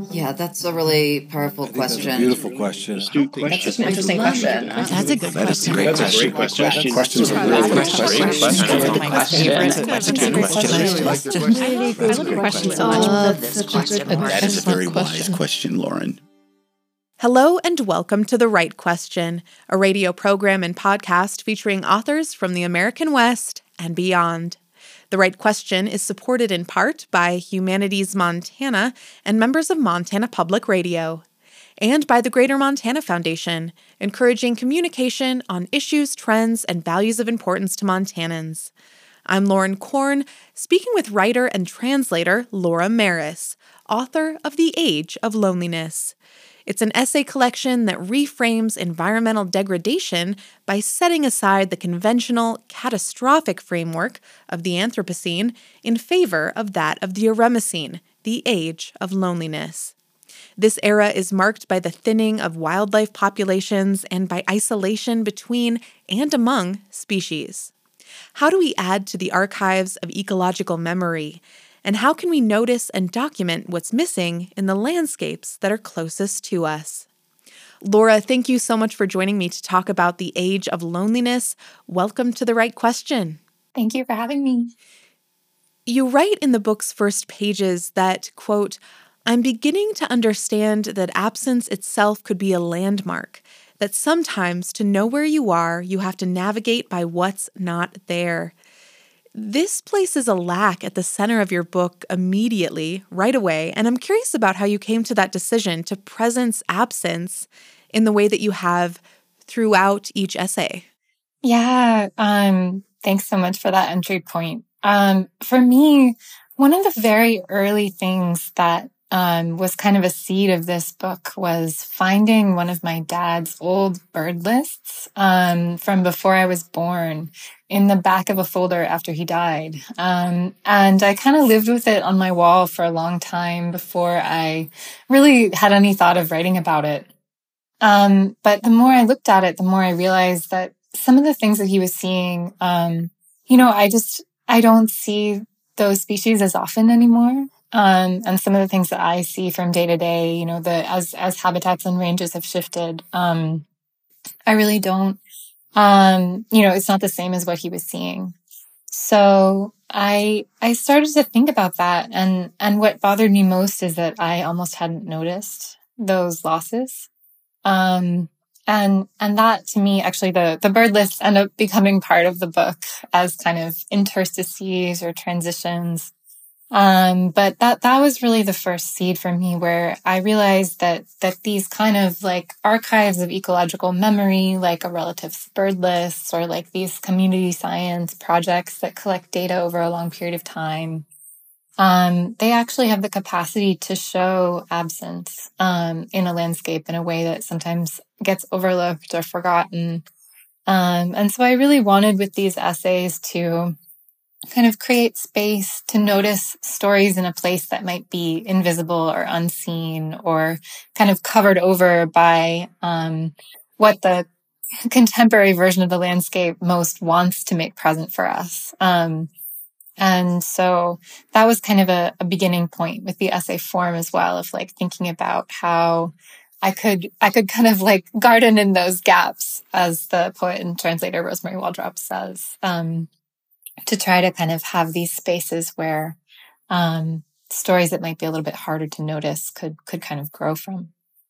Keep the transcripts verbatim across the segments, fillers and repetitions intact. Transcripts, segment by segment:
Yeah, that's a really powerful I think question. That's a beautiful question. Astute question. That's an interesting question. That's a good That is question. a great That's a great question. question. Questions are That's a really great good question. questions. Great question. My favorite That's a question. good question. I love the question so much. love this question. That is a very Excellent wise question, Lauren. Hello and welcome to The Right Question, a radio program and podcast featuring authors from the American West and beyond. The Right Question is supported in part by Humanities Montana and members of Montana Public Radio, and by the Greater Montana Foundation, encouraging communication on issues, trends, and values of importance to Montanans. I'm Lauren Korn, speaking with writer and translator Laura Maris, author of The Age of Loneliness. It's an essay collection that reframes environmental degradation by setting aside the conventional, catastrophic framework of the Anthropocene in favor of that of the Eremocene, the Age of Loneliness. This era is marked by the thinning of wildlife populations and by isolation between and among species. How do we add to the archives of ecological memory? And how can we notice and document what's missing in the landscapes that are closest to us? Laura, thank you so much for joining me to talk about the Age of Loneliness. Welcome to The Right Question. Thank you for having me. You write in the book's first pages that, quote, "I'm beginning to understand that absence itself could be a landmark, that sometimes to know where you are, you have to navigate by what's not there." This places a lack at the center of your book immediately, right away, and I'm curious about how you came to that decision to presence absence in the way that you have throughout each essay. Yeah, um, thanks so much for that entry point. Um, for me, one of the very early things that um, was kind of a seed of this book was finding one of my dad's old bird lists um, from before I was born in the back of a folder after he died. Um, and I kind of lived with it on my wall for a long time before I really had any thought of writing about it. Um, but the more I looked at it, the more I realized that some of the things that he was seeing, um, you know, I just, I don't see those species as often anymore. Um, and some of the things that I see from day to day, you know, the, as, as habitats and ranges have shifted, um, I really don't, um, you know, it's not the same as what he was seeing. So I, I started to think about that. And, and what bothered me most is that I almost hadn't noticed those losses. Um, and, and that to me, actually the, the bird lists end up becoming part of the book as kind of interstices or transitions. Um, but that, that was really the first seed for me where I realized that, that these kind of like archives of ecological memory, like a relatives bird lists or like these community science projects that collect data over a long period of time, um, they actually have the capacity to show absence, um, in a landscape in a way that sometimes gets overlooked or forgotten. Um, and so I really wanted with these essays to kind of create space to notice stories in a place that might be invisible or unseen or kind of covered over by um, what the contemporary version of the landscape most wants to make present for us. Um, and so that was kind of a, a beginning point with the essay form as well, of like thinking about how I could I could kind of like garden in those gaps, as the poet and translator Rosemary Waldrop says. Um, to try to kind of have these spaces where um, stories that might be a little bit harder to notice could could kind of grow from.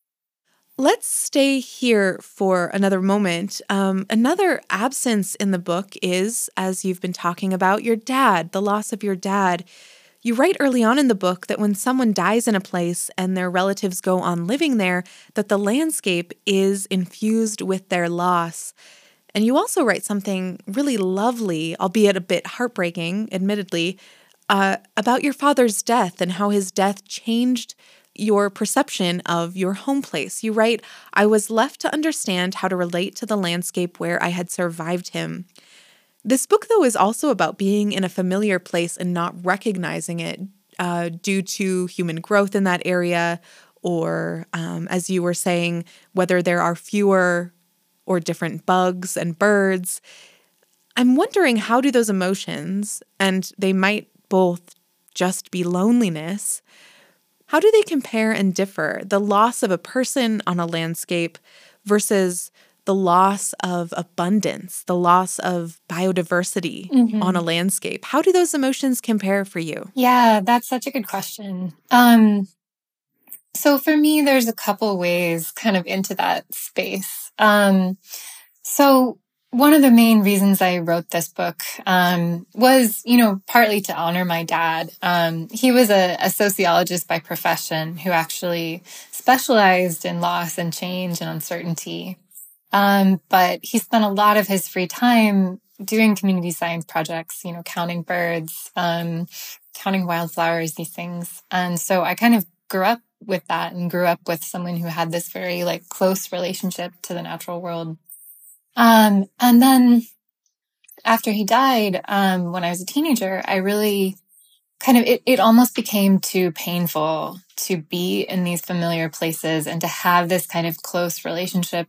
Let's stay here for another moment. Um, another absence in the book is, as you've been talking about, your dad, the loss of your dad. You write early on in the book that when someone dies in a place and their relatives go on living there, that the landscape is infused with their loss. And you also write something really lovely, albeit a bit heartbreaking, admittedly, uh, about your father's death and how his death changed your perception of your home place. You write, "I was left to understand how to relate to the landscape where I had survived him." This book, though, is also about being in a familiar place and not recognizing it uh, due to human growth in that area, or, um, as you were saying, whether there are fewer or different bugs and birds. I'm wondering, how do those emotions, and they might both just be loneliness, How do they compare and differ? The loss of a person on a landscape versus the loss of abundance, the loss of biodiversity mm-hmm. on a landscape. How do those emotions compare for you? Yeah, that's such a good question. Um, so for me, there's a couple ways kind of into that space. Um, so one of the main reasons I wrote this book um, was, you know, partly to honor my dad. Um, he was a, a sociologist by profession who actually specialized in loss and change and uncertainty. Um, but he spent a lot of his free time doing community science projects, you know, counting birds, um, counting wildflowers, these things. And so I kind of grew up with that and grew up with someone who had this very like close relationship to the natural world. Um, and then after he died, um, when I was a teenager, I really kind of, it, it almost became too painful to be in these familiar places and to have this kind of close relationship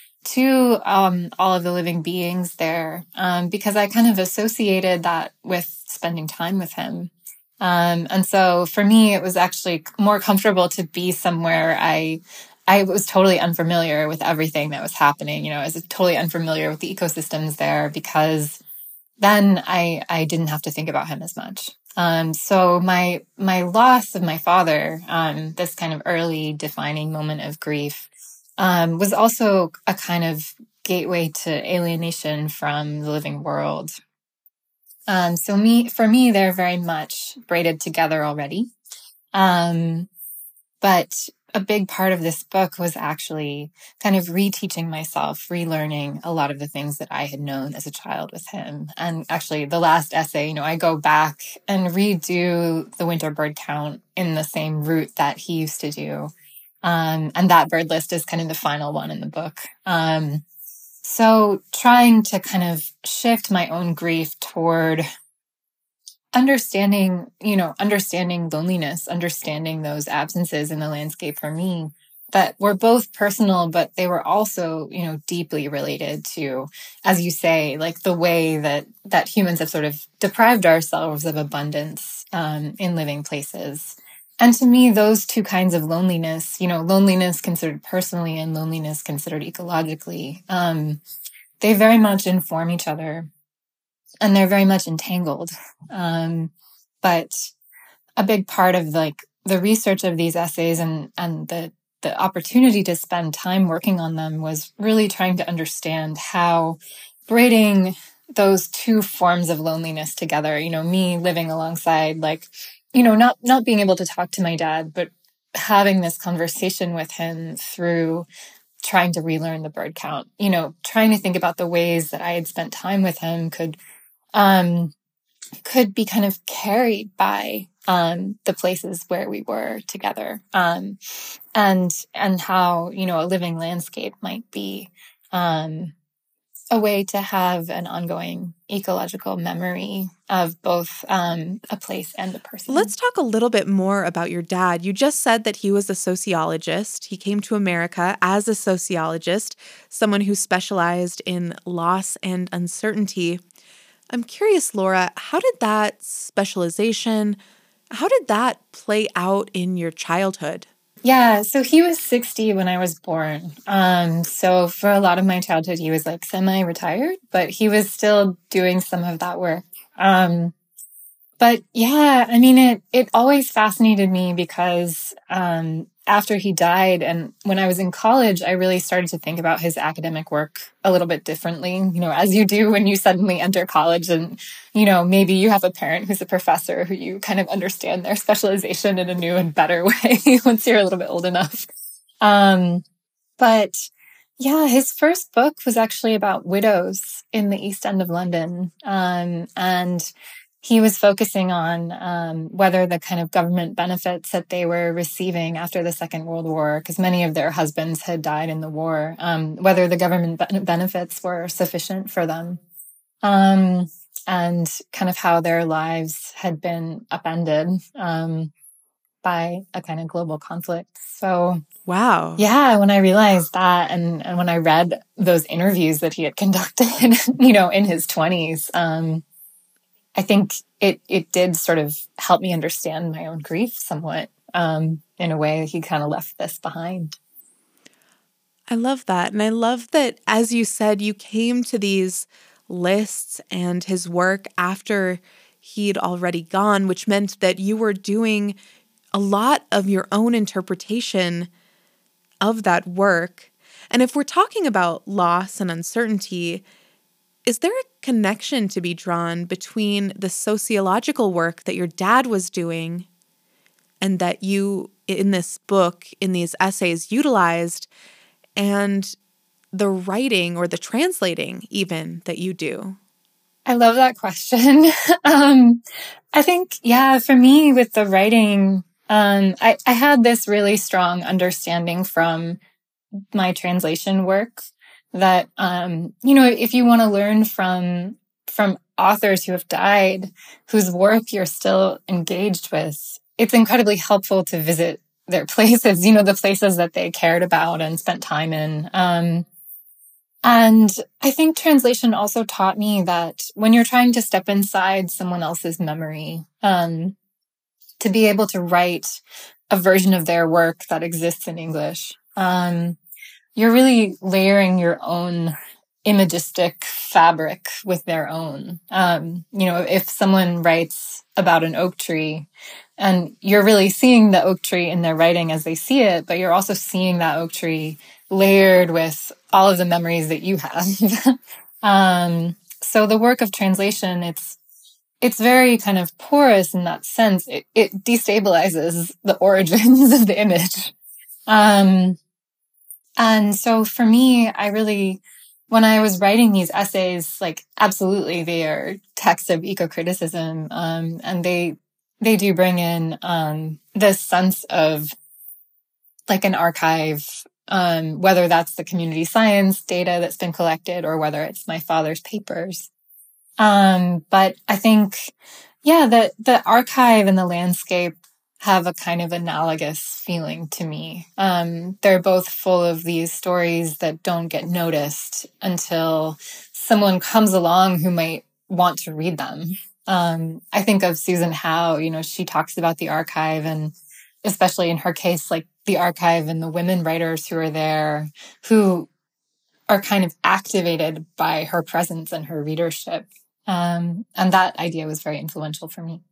to um, all of the living beings there, um, because I kind of associated that with spending time with him. Um, and so for me, it was actually more comfortable to be somewhere I I was totally unfamiliar with everything that was happening. You know, I was totally unfamiliar with the ecosystems there because then I I didn't have to think about him as much. Um, so my my loss of my father, um, this kind of early defining moment of grief, Um, was also a kind of gateway to alienation from the living world. Um, so me, for me, they're very much braided together already. Um, but a big part of this book was actually kind of reteaching myself, relearning a lot of the things that I had known as a child with him. And actually the last essay, you know, I go back and redo the winter bird count in the same route that he used to do. Um, and that bird list is kind of the final one in the book. Um, so trying to kind of shift my own grief toward understanding, you know, understanding loneliness, understanding those absences in the landscape for me that were both personal, but they were also, you know, deeply related to, as you say, like the way that, that humans have sort of deprived ourselves of abundance, um, in living places. And to me, those two kinds of loneliness, you know, loneliness considered personally and loneliness considered ecologically, um, they very much inform each other and they're very much entangled. Um, but a big part of like the research of these essays and, and the, the opportunity to spend time working on them was really trying to understand how braiding those two forms of loneliness together, you know, me living alongside like, you know, not, not being able to talk to my dad, but having this conversation with him through trying to relearn the bird count, you know, trying to think about the ways that I had spent time with him could, um, could be kind of carried by, um, the places where we were together. Um, and, and how, you know, a living landscape might be, um, a way to have an ongoing ecological memory of both um, a place and a person. Let's talk a little bit more about your dad. You just said that he was a sociologist. He came to America as a sociologist, someone who specialized in loss and uncertainty. I'm curious, Laura, how did that specialization, how did that play out in your childhood? Yeah, so he was sixty when I was born. Um, so for a lot of my childhood, he was like semi-retired, but he was still doing some of that work. Um, but yeah, I mean, it, it always fascinated me because, um, after he died and when I was in college, I really started to think about his academic work a little bit differently, you know, as you do when you suddenly enter college and, you know, maybe you have a parent who's a professor who you kind of understand their specialization in a new and better way once you're a little bit old enough. Um, but yeah, his first book was actually about widows in the East End of London. Um, and he was focusing on um, whether the kind of government benefits that they were receiving after the Second World War, because many of their husbands had died in the war, um, whether the government be- benefits were sufficient for them, um, and kind of how their lives had been upended um, by a kind of global conflict. So, wow. Yeah, when I realized that and, and when I read those interviews that he had conducted, you know, in his twenties, um, I think it, it did sort of help me understand my own grief somewhat. um, in a way, he kind of left this behind. I love that. And I love that, as you said, you came to these lists and his work after he'd already gone, which meant that you were doing a lot of your own interpretation of that work. And if we're talking about loss and uncertainty, is there a connection to be drawn between the sociological work that your dad was doing and that you, in this book, in these essays, utilized, and the writing or the translating even that you do? I love that question. um, I think, yeah, for me with the writing, um, I, I had this really strong understanding from my translation work that, um, you know, if you want to learn from, from authors who have died, whose work you're still engaged with, it's incredibly helpful to visit their places, you know, the places that they cared about and spent time in. Um, and I think translation also taught me that when you're trying to step inside someone else's memory, um, to be able to write a version of their work that exists in English, um, you're really layering your own imagistic fabric with their own. Um, you know, if someone writes about an oak tree and you're really seeing the oak tree in their writing as they see it, but you're also seeing that oak tree layered with all of the memories that you have. um, so the work of translation, it's, it's very kind of porous in that sense. It, it destabilizes the origins of the image. Um, and so for me, I really, when I was writing these essays, like, absolutely, they are texts of eco-criticism. Um, and they, they do bring in, um, this sense of like an archive, um, whether that's the community science data that's been collected or whether it's my father's papers. Um, but I think, yeah, the, the archive and the landscape have a kind of analogous feeling to me. Um, they're both full of these stories that don't get noticed until someone comes along who might want to read them. Um, I think of Susan Howe, you know, she talks about the archive, and especially in her case, like the archive and the women writers who are there, who are kind of activated by her presence and her readership. Um, and that idea was very influential for me.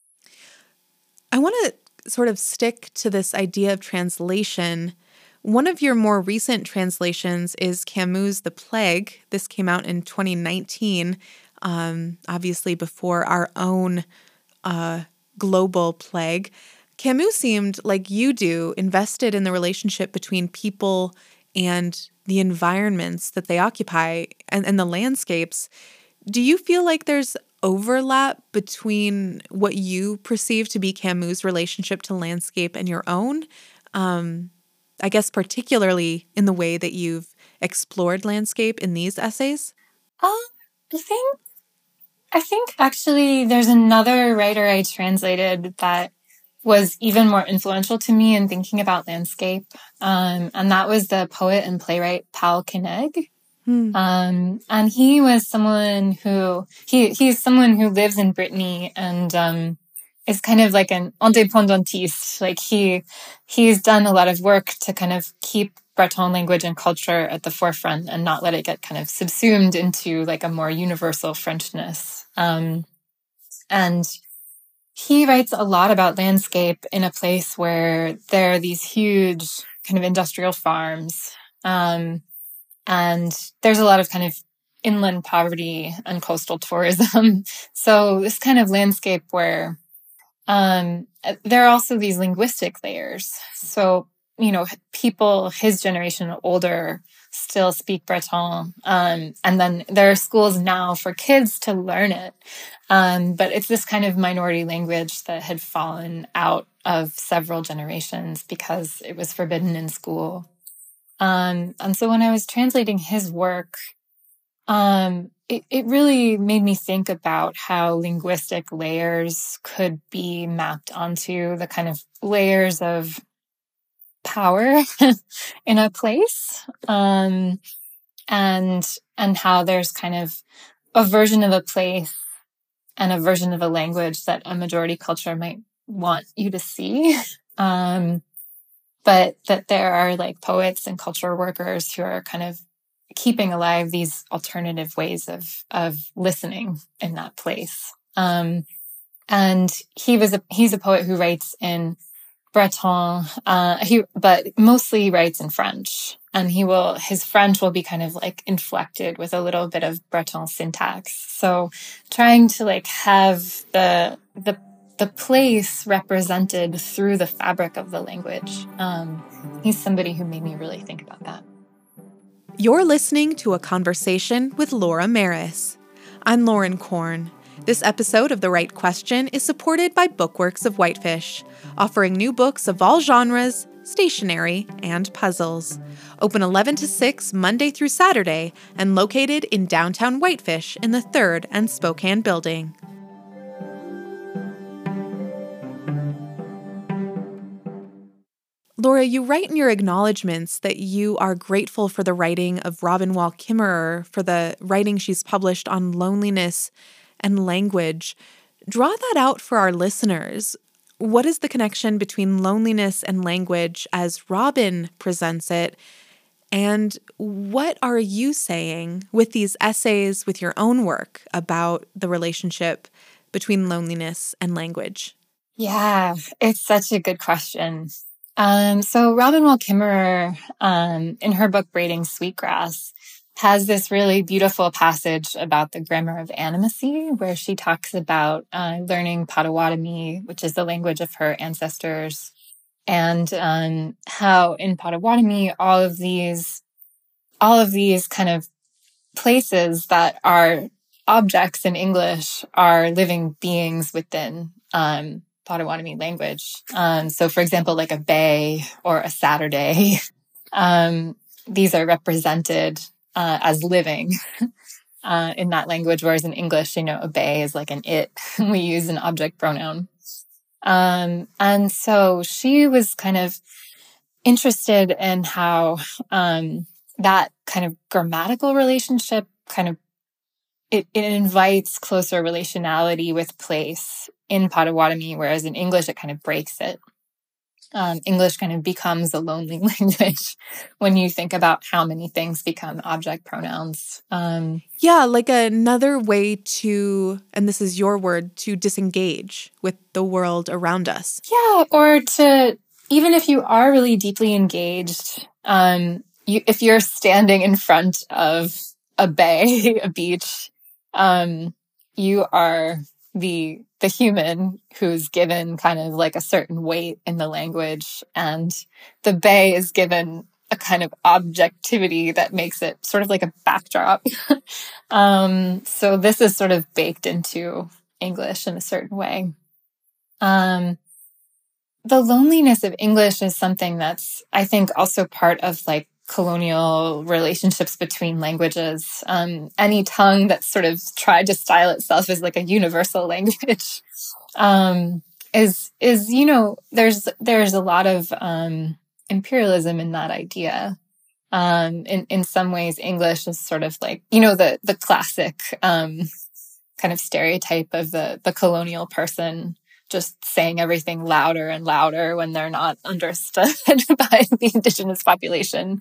I want to sort of stick to this idea of translation. One of your more recent translations is Camus' The Plague. This came out in twenty nineteen, um, obviously before our own uh, global plague. Camus seemed, like you do, invested in the relationship between people and the environments that they occupy and, and the landscapes. Do you feel like there's overlap between what you perceive to be Camus' relationship to landscape and your own? Um, I guess particularly in the way that you've explored landscape in these essays? Um, I think, I think actually there's another writer I translated that was even more influential to me in thinking about landscape. Um, and that was the poet and playwright Pal Keneg. Hmm. Um, and he was someone who, he, he's someone who lives in Brittany and, um, is kind of like an indépendantiste. Like he, he's done a lot of work to kind of keep Breton language and culture at the forefront and not let it get kind of subsumed into like a more universal Frenchness. Um, and he writes a lot about landscape in a place where there are these huge kind of industrial farms, um, and there's a lot of kind of inland poverty and coastal tourism. So this kind of landscape where um, there are also these linguistic layers. So, you know, people his generation and older still speak Breton. Um, and then there are schools now for kids to learn it. Um, but it's this kind of minority language that had fallen out of several generations because it was forbidden in school. Um, and so when I was translating his work, um, it, it really made me think about how linguistic layers could be mapped onto the kind of layers of power in a place, um, and, and how there's kind of a version of a place and a version of a language that a majority culture might want you to see. Um, but that there are like poets and cultural workers who are kind of keeping alive these alternative ways of of listening in that place. Um, and he was a, he's a poet who writes in Breton, uh, he, but mostly writes in French. And he will, his French will be kind of like inflected with a little bit of Breton syntax. So trying to like have the, the, the place represented through the fabric of the language. Um, he's somebody who made me really think about that. You're listening to a conversation with Laura Maris. I'm Lauren Korn. This episode of The Right Question is supported by Bookworks of Whitefish, offering new books of all genres, stationery, and puzzles. Open eleven to six Monday through Saturday and located in downtown Whitefish in the third and Spokane building. Laura, you write in your acknowledgments that you are grateful for the writing of Robin Wall Kimmerer, for the writing she's published on loneliness and language. Draw that out for our listeners. What is the connection between loneliness and language as Robin presents it? And what are you saying with these essays, with your own work about the relationship between loneliness and language? Yeah, it's such a good question. Um, so Robin Wall Kimmerer, um, in her book Braiding Sweetgrass, has this really beautiful passage about the grammar of animacy, where she talks about uh, learning Potawatomi, which is the language of her ancestors, and um, how in Potawatomi all of these, all of these kind of places that are objects in English are living beings within um, Potawatomi language. Um, so, for example, like a bay or a Saturday, um, these are represented uh, as living uh, in that language, whereas in English, you know, a bay is like an it. We use an object pronoun. Um, and so she was kind of interested in how um, that kind of grammatical relationship kind of It, it invites closer relationality with place in Potawatomi, whereas in English, it kind of breaks it. Um, English kind of becomes a lonely language when you think about how many things become object pronouns. Um, yeah, like another way to, and this is your word, to disengage with the world around us. Yeah, or to, even if you are really deeply engaged, um, you, if you're standing in front of a bay, a beach, Um, you are the, the human who's given kind of like a certain weight in the language, and the bay is given a kind of objectivity that makes it sort of like a backdrop. um, so this is sort of baked into English in a certain way. Um, the loneliness of English is something that's, I think, also part of like colonial relationships between languages. Um, any tongue that's sort of tried to style itself as like a universal language um, is is you know there's there's a lot of um, imperialism in that idea. Um, in in some ways, English is sort of like you know the the classic um, kind of stereotype of the the colonial person just saying everything louder and louder when they're not understood by the indigenous population.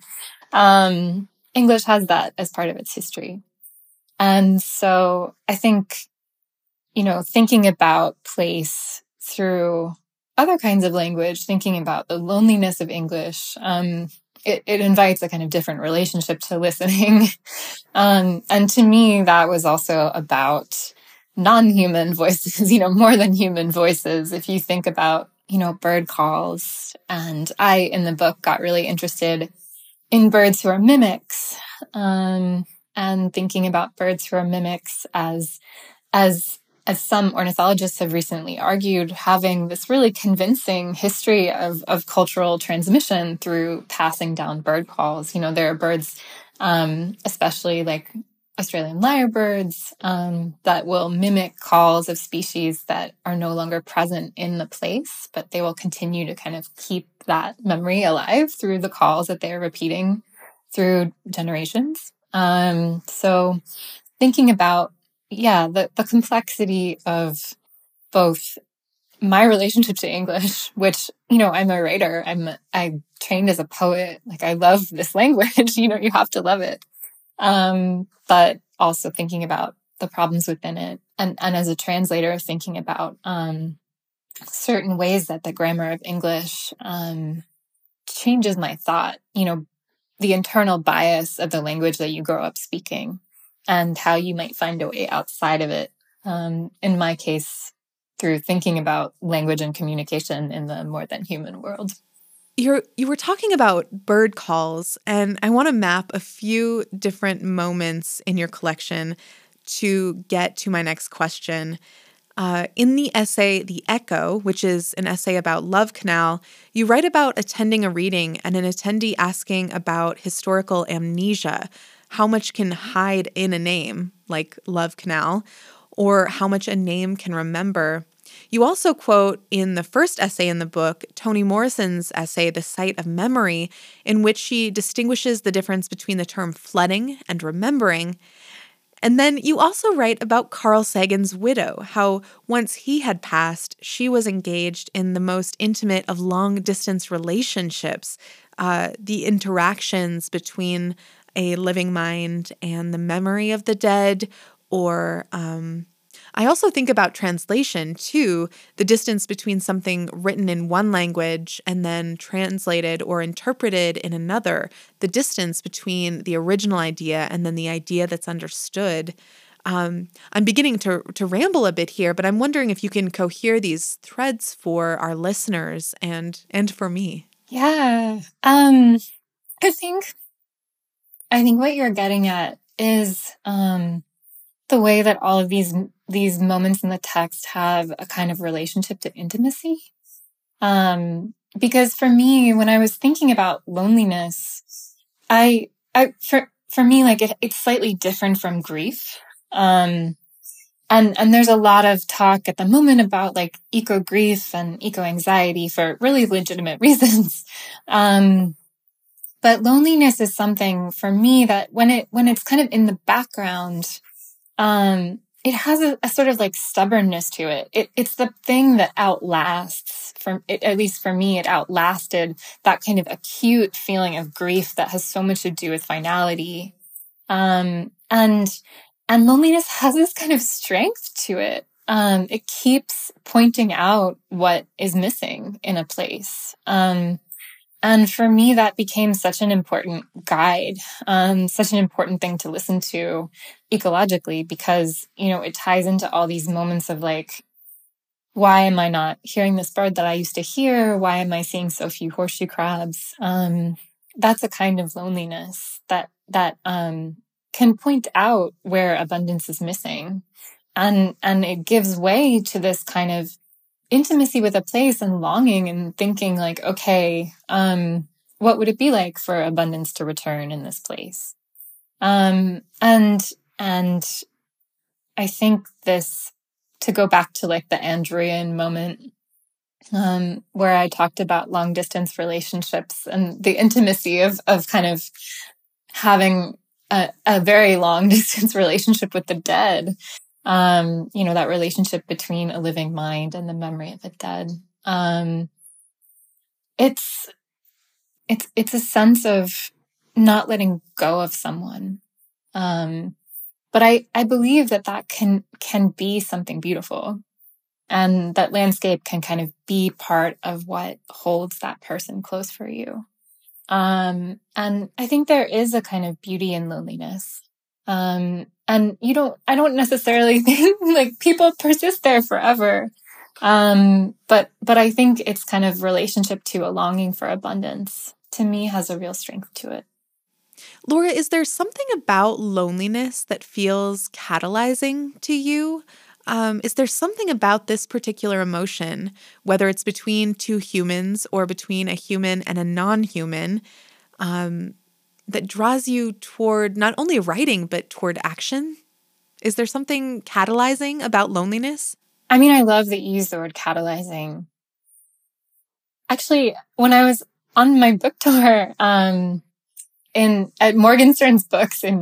Um, English has that as part of its history. And so I think, you know, thinking about place through other kinds of language, thinking about the loneliness of English, um, it, it invites a kind of different relationship to listening. um, and to me, that was also about non-human voices, you know, more than human voices. If you think about, you know, bird calls, and I, in the book, got really interested in birds who are mimics, um, and thinking about birds who are mimics as, as, as some ornithologists have recently argued, having this really convincing history of, of cultural transmission through passing down bird calls. You know, there are birds, um, especially like Australian lyrebirds, um, that will mimic calls of species that are no longer present in the place, but they will continue to kind of keep that memory alive through the calls that they're repeating through generations. Um, so thinking about, yeah, the, the complexity of both my relationship to English, which, you know, I'm a writer. I'm, I trained as a poet. Like, I love this language, you know, you have to love it. Um, but also thinking about the problems within it. And, and as a translator, thinking about, um, certain ways that the grammar of English, um, changes my thought, you know, the internal bias of the language that you grow up speaking and how you might find a way outside of it. Um, in my case, through thinking about language and communication in the more than human world. You're, you were talking about bird calls, and I want to map a few different moments in your collection to get to my next question. Uh, in the essay, The Echo, which is an essay about Love Canal, you write about attending a reading and an attendee asking about historical amnesia, how much can hide in a name, like Love Canal, or how much a name can remember. You also quote in the first essay in the book, Toni Morrison's essay, The Site of Memory, in which she distinguishes the difference between the term flooding and remembering. And then you also write about Carl Sagan's widow, how once he had passed, she was engaged in the most intimate of long-distance relationships, uh, the interactions between a living mind and the memory of the dead, or um, I also think about translation, too, the distance between something written in one language and then translated or interpreted in another, the distance between the original idea and then the idea that's understood. Um, I'm beginning to, to ramble a bit here, but I'm wondering if you can cohere these threads for our listeners and, and for me. Yeah. Um, I think, I think what you're getting at is, um, the way that all of these these moments in the text have a kind of relationship to intimacy. Um, because for me, when I was thinking about loneliness, I, I for for me, like it, it's slightly different from grief. Um, and and there's a lot of talk at the moment about like eco grief and eco anxiety for really legitimate reasons. Um, but loneliness is something for me that when it when it's kind of in the background. Um, it has a, a sort of like stubbornness to it. it. It's the thing that outlasts, from it, at least for me, it outlasted that kind of acute feeling of grief that has so much to do with finality. Um, and, and loneliness has this kind of strength to it. Um, it keeps pointing out what is missing in a place. Um, And for me, that became such an important guide, um, such an important thing to listen to ecologically, because, you know, it ties into all these moments of like, why am I not hearing this bird that I used to hear? Why am I seeing so few horseshoe crabs? Um, that's a kind of loneliness that, that, um, can point out where abundance is missing. And, and it gives way to this kind of intimacy with a place and longing and thinking like, okay, um, what would it be like for abundance to return in this place? Um, and, and I think this, to go back to like the Andrean moment, um, where I talked about long distance relationships and the intimacy of, of kind of having a, a very long distance relationship with the dead. Um, you know, that relationship between a living mind and the memory of the dead. Um, it's, it's, it's a sense of not letting go of someone. Um, but I, I believe that that can, can be something beautiful, and that landscape can kind of be part of what holds that person close for you. Um, and I think there is a kind of beauty in loneliness. Um, and you don't, I don't necessarily think like people persist there forever. Um, but, but I think it's kind of relationship to a longing for abundance, to me, has a real strength to it. Laura, is there something about loneliness that feels catalyzing to you? Um, is there something about this particular emotion, whether it's between two humans or between a human and a non-human, um, that draws you toward not only writing, but toward action? Is there something catalyzing about loneliness? I mean, I love that you use the word catalyzing. Actually, when I was on my book tour, um, in, at Morgenstern's books in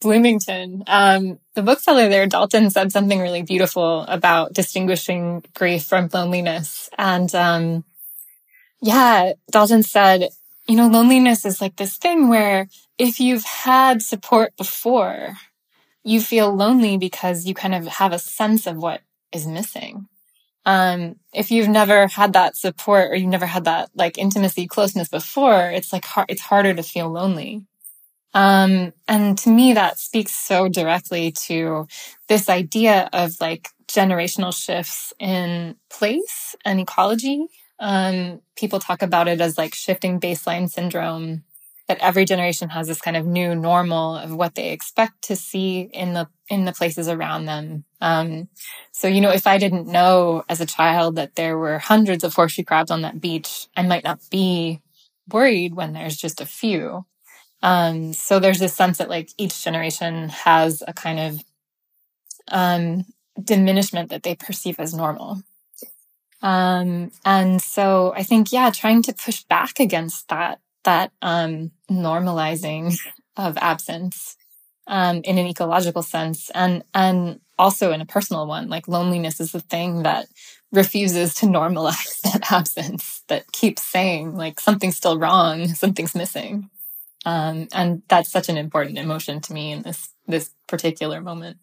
Bloomington. Um, the bookseller there, Dalton, said something really beautiful about distinguishing grief from loneliness. And um, yeah, Dalton said, you know, loneliness is like this thing where if you've had support before, you feel lonely because you kind of have a sense of what is missing. Um, if you've never had that support or you've never had that like intimacy, closeness before, it's like hard, it's harder to feel lonely. Um, and to me, that speaks so directly to this idea of like generational shifts in place and ecology. Um, people talk about it as like shifting baseline syndrome, that every generation has this kind of new normal of what they expect to see in the, in the places around them. Um, so, you know, if I didn't know as a child that there were hundreds of horseshoe crabs on that beach, I might not be worried when there's just a few. Um, so there's this sense that like each generation has a kind of, um, diminishment that they perceive as normal. Um, and so I think, yeah, trying to push back against that, that, um, normalizing of absence, um, in an ecological sense and, and also in a personal one, like loneliness is the thing that refuses to normalize that absence, that keeps saying like something's still wrong, something's missing. Um, and that's such an important emotion to me in this, this particular moment.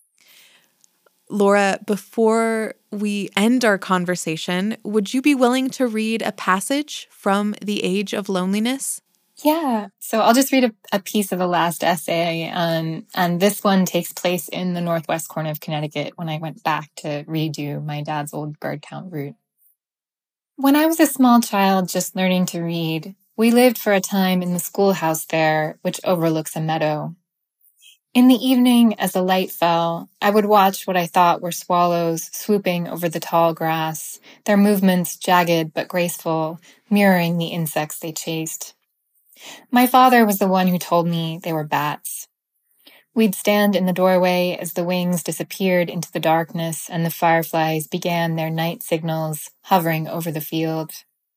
Laura, before we end our conversation, would you be willing to read a passage from The Age of Loneliness? Yeah. So I'll just read a, a piece of a last essay. Um, and this one takes place in the northwest corner of Connecticut when I went back to redo my dad's old bird count route. When I was a small child just learning to read, we lived for a time in the schoolhouse there, which overlooks a meadow. In the evening, as the light fell, I would watch what I thought were swallows swooping over the tall grass, their movements jagged but graceful, mirroring the insects they chased. My father was the one who told me they were bats. We'd stand in the doorway as the wings disappeared into the darkness and the fireflies began their night signals, hovering over the field.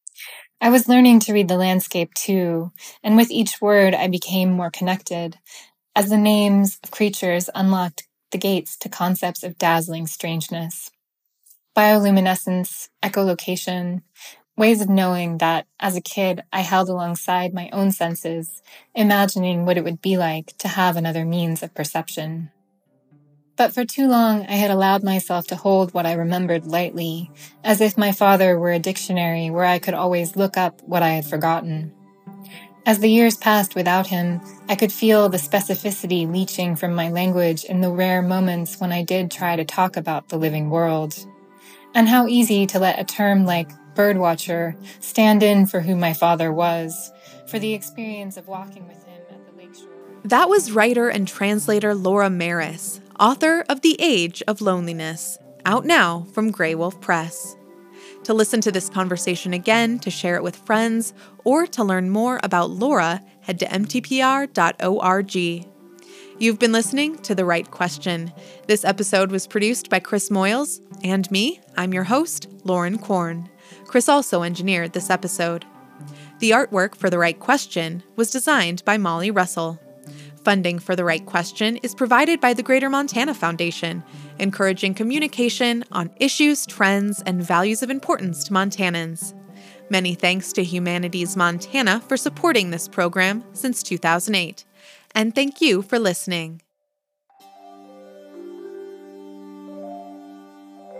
I was learning to read the landscape too, and with each word I became more connected, as the names of creatures unlocked the gates to concepts of dazzling strangeness. Bioluminescence, echolocation, ways of knowing that, as a kid, I held alongside my own senses, imagining what it would be like to have another means of perception. But for too long, I had allowed myself to hold what I remembered lightly, as if my father were a dictionary where I could always look up what I had forgotten. As the years passed without him, I could feel the specificity leaching from my language in the rare moments when I did try to talk about the living world. And how easy to let a term like birdwatcher stand in for who my father was, for the experience of walking with him at the lakeshore. That was writer and translator Laura Maris, author of The Age of Loneliness, out now from Grey Wolf Press. To listen to this conversation again, to share it with friends, or to learn more about Laura, head to m t p r dot org. You've been listening to The Right Question. This episode was produced by Chris Moyles, and me, I'm your host, Lauren Korn. Chris also engineered this episode. The artwork for The Right Question was designed by Molly Russell. Funding for The Right Question is provided by the Greater Montana Foundation, encouraging communication on issues, trends, and values of importance to Montanans. Many thanks to Humanities Montana for supporting this program since two thousand eight. And thank you for listening.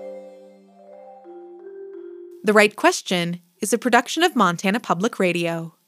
The Right Question is a production of Montana Public Radio.